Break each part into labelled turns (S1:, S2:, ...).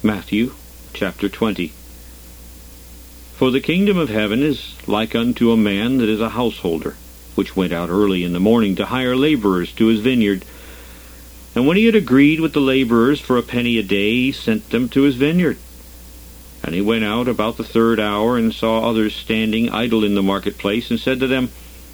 S1: Matthew chapter 20. For the kingdom of heaven is like unto a man that is a householder, which went out early in the morning to hire laborers to his vineyard. And when he had agreed with the laborers for a penny a day, he sent them to his vineyard. And he went out about the third hour, and saw others standing idle in the marketplace, and said to them,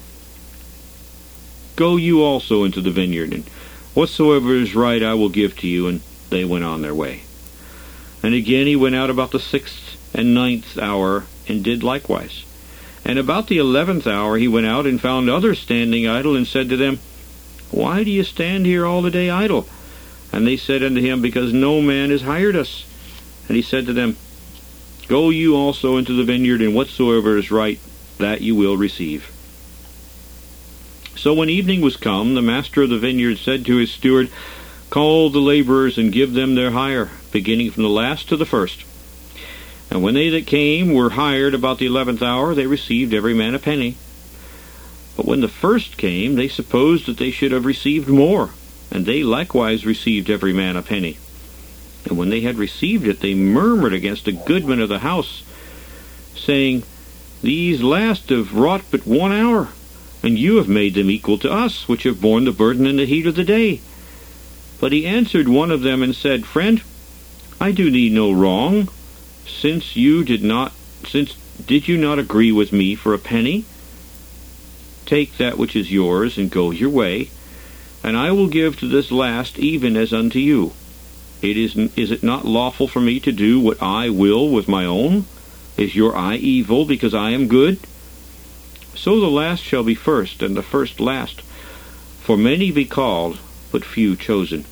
S1: Go you also into the vineyard, and whatsoever is right I will give to you. And they went on their way. And again he went out about the 6th and 9th hour, and did likewise. And about the 11th hour he went out, and found others standing idle, and said to them, Why do you stand here all the day idle? And they said unto him, Because no man has hired us. And he said to them, Go you also into the vineyard, and whatsoever is right, that you will receive. So when evening was come, the master of the vineyard said to his steward, Call the laborers, and give them their hire, beginning from the last to the first. And when they that came were hired about the 11th hour, they received every man a penny. But when the first came, they supposed that they should have received more, and they likewise received every man a penny. And when they had received it, they murmured against the goodman of the house, saying, These last have wrought but 1 hour, and you have made them equal to us, which have borne the burden in the heat of the day. But he answered one of them, and said, Friend, I do thee no wrong, since did you not agree with me for a penny? Take that which is yours, and go your way, and I will give to this last even as unto you. Is it not lawful for me to do what I will with my own? Is your eye evil, because I am good? So the last shall be first, and the first last. For many be called, but few chosen.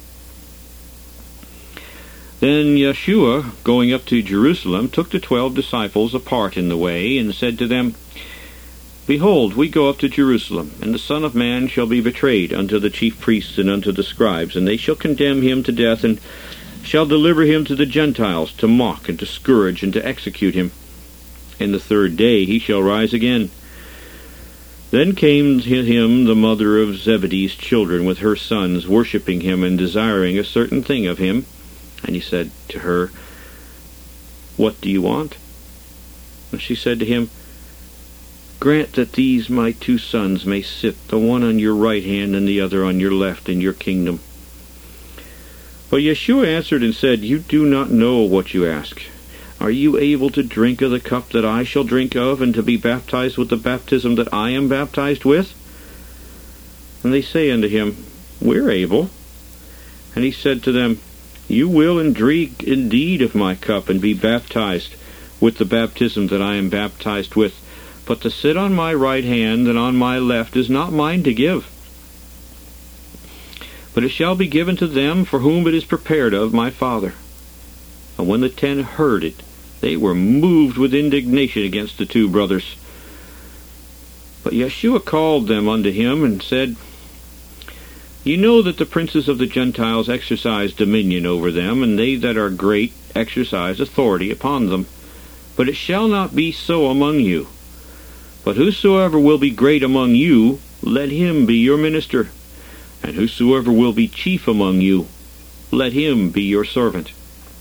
S1: Then Yeshua, going up to Jerusalem, took the 12 disciples apart in the way, and said to them, Behold, we go up to Jerusalem, and the Son of Man shall be betrayed unto the chief priests and unto the scribes, and they shall condemn him to death, and shall deliver him to the Gentiles, to mock, and to scourge, and to execute him. And the third day he shall rise again. Then came to him the mother of Zebedee's children with her sons, worshipping him, and desiring a certain thing of him. And he said to her, What do you want? And she said to him, Grant that these my 2 sons may sit, the one on your right hand and the other on your left, in your kingdom. But Yeshua answered and said, You do not know what you ask. Are you able to drink of the cup that I shall drink of, and to be baptized with the baptism that I am baptized with? And they say unto him, We're able. And he said to them, You will drink indeed of my cup, and be baptized with the baptism that I am baptized with. But to sit on my right hand and on my left is not mine to give, but it shall be given to them for whom it is prepared of my Father. And when the 10 heard it, they were moved with indignation against the 2 brothers. But Yeshua called them unto him, and said, You know that the princes of the Gentiles exercise dominion over them, and they that are great exercise authority upon them. But it shall not be so among you. But whosoever will be great among you, let him be your minister. And whosoever will be chief among you, let him be your servant.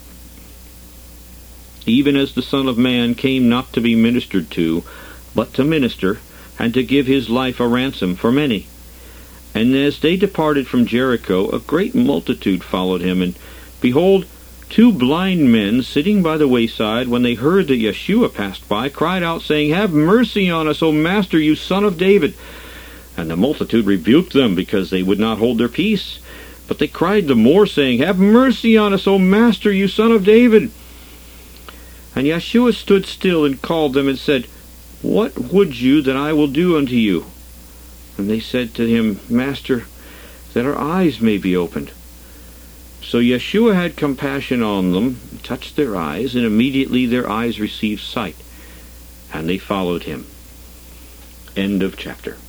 S1: Even as the Son of Man came not to be ministered to, but to minister, and to give his life a ransom for many. And as they departed from Jericho, a great multitude followed him. And behold, 2 blind men sitting by the wayside, when they heard that Yeshua passed by, cried out, saying, Have mercy on us, O Master, you Son of David. And the multitude rebuked them, because they would not hold their peace. But they cried the more, saying, Have mercy on us, O Master, you Son of David. And Yeshua stood still, and called them, and said, What would you that I will do unto you? And they said to him, Master, that our eyes may be opened. So Yeshua had compassion on them, touched their eyes, and immediately their eyes received sight, and they followed him. End of chapter.